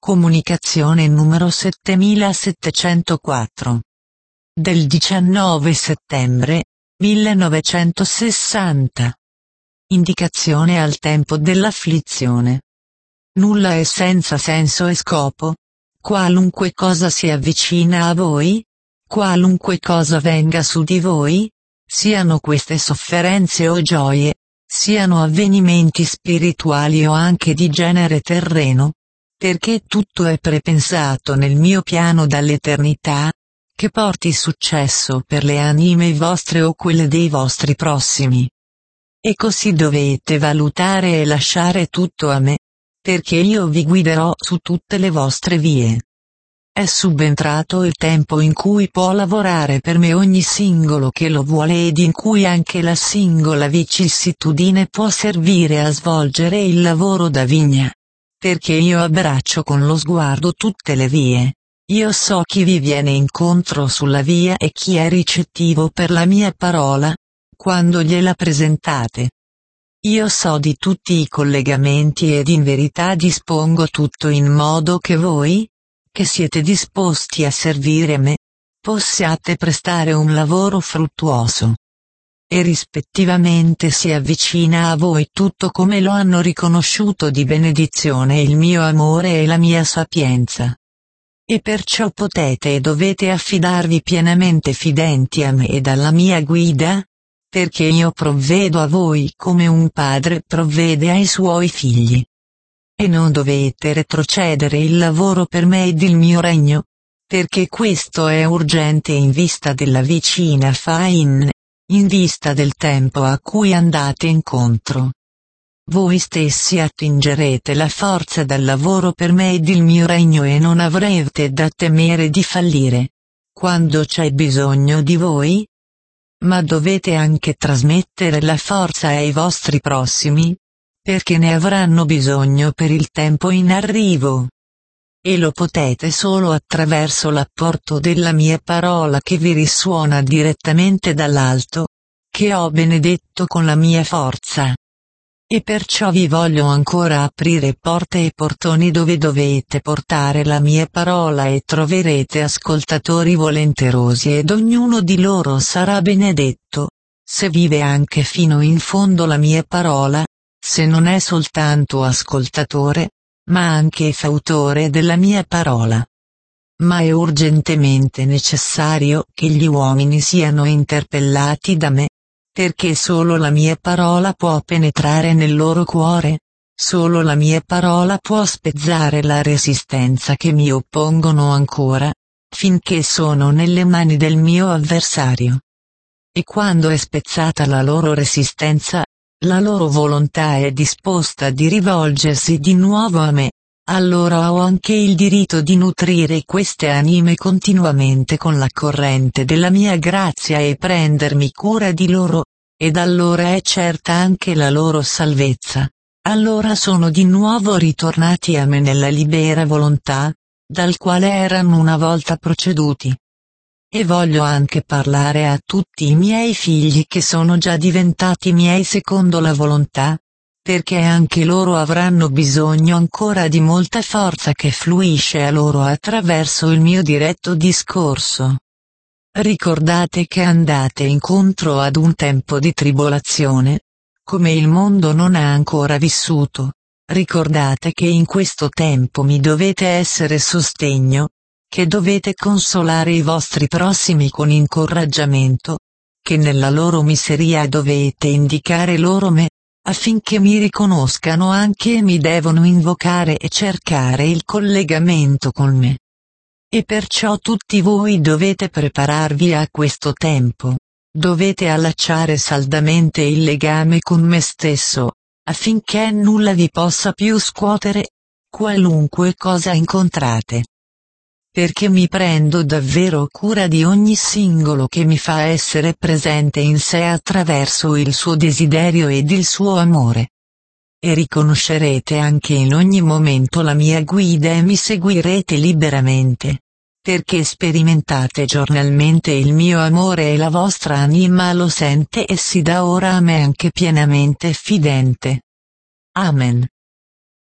Comunicazione numero 7704. Del 19 settembre 1960. Indicazione al tempo dell'afflizione. Nulla è senza senso e scopo. Qualunque cosa si avvicina a voi, qualunque cosa venga su di voi, siano queste sofferenze o gioie, siano avvenimenti spirituali o anche di genere terreno, perché tutto è prepensato nel mio piano dall'eternità, che porti successo per le anime vostre o quelle dei vostri prossimi. E così dovete valutare e lasciare tutto a me, perché io vi guiderò su tutte le vostre vie. È subentrato il tempo in cui può lavorare per me ogni singolo che lo vuole ed in cui anche la singola vicissitudine può servire a svolgere il lavoro da vigna. Perché io abbraccio con lo sguardo tutte le vie. Io so chi vi viene incontro sulla via e chi è ricettivo per la mia parola, quando gliela presentate. Io so di tutti i collegamenti ed in verità dispongo tutto in modo che voi, che siete disposti a servire me, possiate prestare un lavoro fruttuoso. E rispettivamente si avvicina a voi tutto come lo hanno riconosciuto di benedizione il mio amore e la mia sapienza. E perciò potete e dovete affidarvi pienamente fidenti a me ed alla mia guida, perché io provvedo a voi come un padre provvede ai suoi figli. E non dovete retrocedere il lavoro per me ed il mio regno, perché questo è urgente in vista della vicina fine. In vista del tempo a cui andate incontro. Voi stessi attingerete la forza dal lavoro per me ed il mio regno e non avrete da temere di fallire, quando c'è bisogno di voi. Ma dovete anche trasmettere la forza ai vostri prossimi, perché ne avranno bisogno per il tempo in arrivo. E lo potete solo attraverso l'apporto della mia parola che vi risuona direttamente dall'alto, che ho benedetto con la mia forza. E perciò vi voglio ancora aprire porte e portoni dove dovete portare la mia parola e troverete ascoltatori volenterosi ed ognuno di loro sarà benedetto, se vive anche fino in fondo la mia parola, se non è soltanto ascoltatore, ma anche fautore della mia parola. Ma è urgentemente necessario che gli uomini siano interpellati da me, perché solo la mia parola può penetrare nel loro cuore, solo la mia parola può spezzare la resistenza che mi oppongono ancora, finché sono nelle mani del mio avversario. E quando è spezzata la loro resistenza, la loro volontà è disposta di rivolgersi di nuovo a me, allora ho anche il diritto di nutrire queste anime continuamente con la corrente della mia grazia e prendermi cura di loro, ed allora è certa anche la loro salvezza. Allora sono di nuovo ritornati a me nella libera volontà, dal quale erano una volta proceduti. E voglio anche parlare a tutti i miei figli che sono già diventati miei secondo la volontà, perché anche loro avranno bisogno ancora di molta forza che fluisce a loro attraverso il mio diretto discorso. Ricordate che andate incontro ad un tempo di tribolazione, come il mondo non ha ancora vissuto. Ricordate che in questo tempo mi dovete essere sostegno, che dovete consolare i vostri prossimi con incoraggiamento, che nella loro miseria dovete indicare loro me, affinché mi riconoscano anche e mi devono invocare e cercare il collegamento con me. E perciò tutti voi dovete prepararvi a questo tempo, dovete allacciare saldamente il legame con me stesso, affinché nulla vi possa più scuotere, qualunque cosa incontrate. Perché mi prendo davvero cura di ogni singolo che mi fa essere presente in sé attraverso il suo desiderio ed il suo amore. E riconoscerete anche in ogni momento la mia guida e mi seguirete liberamente, perché sperimentate giornalmente il mio amore e la vostra anima lo sente e si dà ora a me anche pienamente fidente. Amen.